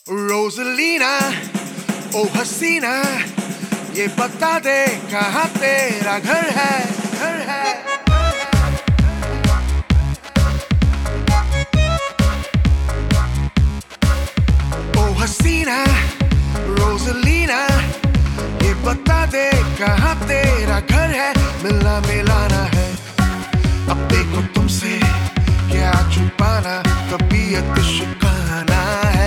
रोज़लीना ओ हसीना, ये बता दे कहाँ तेरा घर है, घर है। ओ हसीना रोज़लीना, ये बता दे कहाँ तेरा घर है। मिलना मिलाना है, अब देखो तुमसे क्या छुपाना, तबीयत शिकाना है।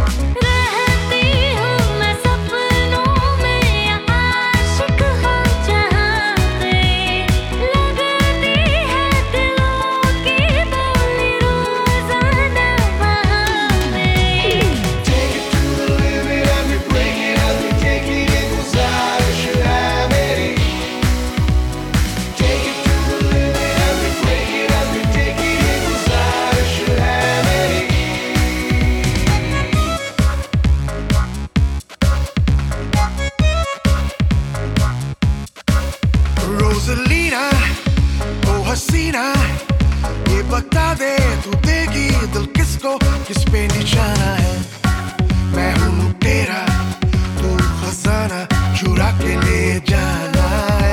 रोज़लीना ओ हसीना, ये बता दे तू देगी दिल किसको, किस पे निशाना है। मैं हूँ तेरा, तू खजाना चुरा के ले जाना है।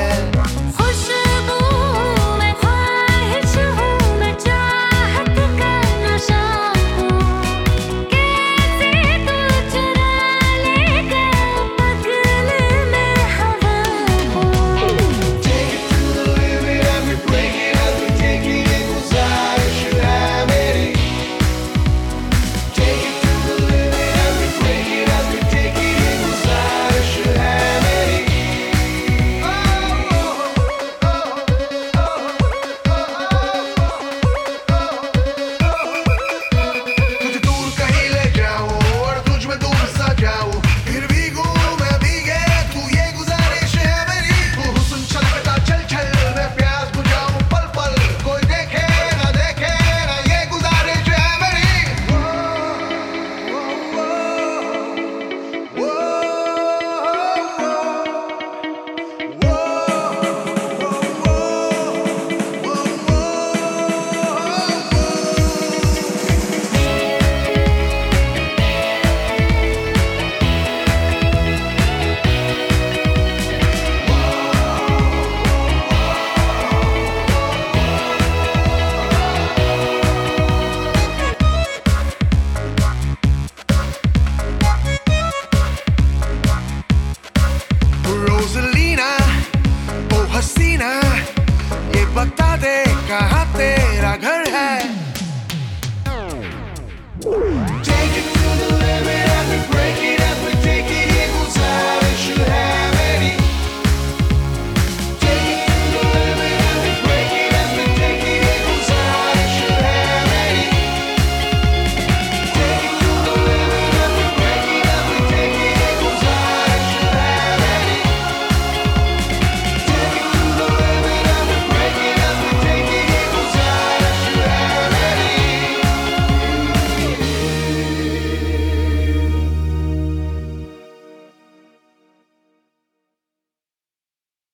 खुशबू मैं ख्वाहिश हूँ, मैं चाहत का नशा हूँ। कैसे तू चुरा लेगा पगल में हवा हूँ। रोज़लीना ओ हसीना, ये बता दे कहाँ